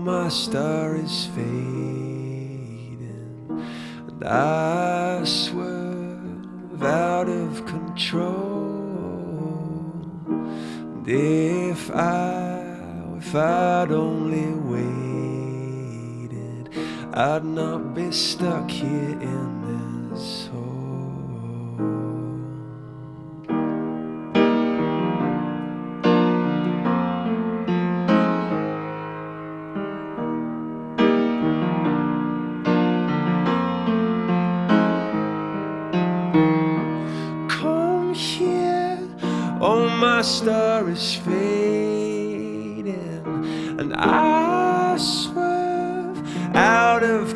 my star is fading, and I swerve out of control. And if I'd only waited, I'd not be stuck here in this hole. Come here, oh my star is fading, and I swerve out of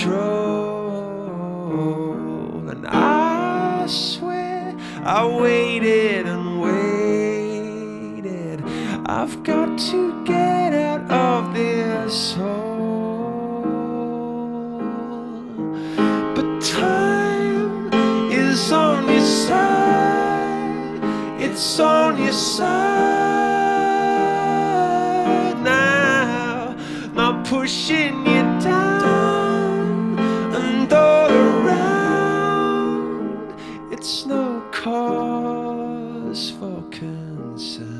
control. And I swear I waited and waited. I've got to get out of this hole. But time is on your side. It's on your side now, not pushing you down and all around. It's no cause for concern.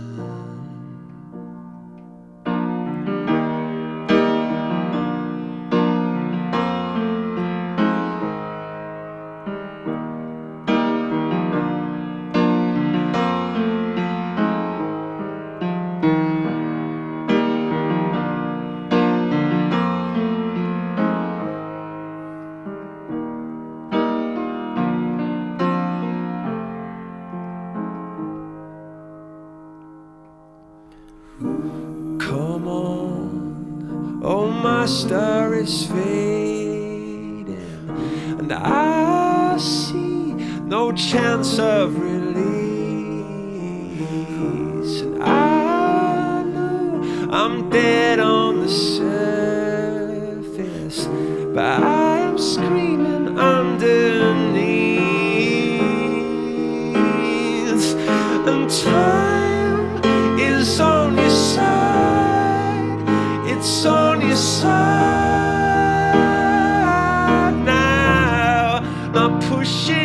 Come on, oh my star is fading, and I see no chance of release. And I know I'm dead on the surface, but I am screaming underneath. And time is on your side. It's on your side now, not pushing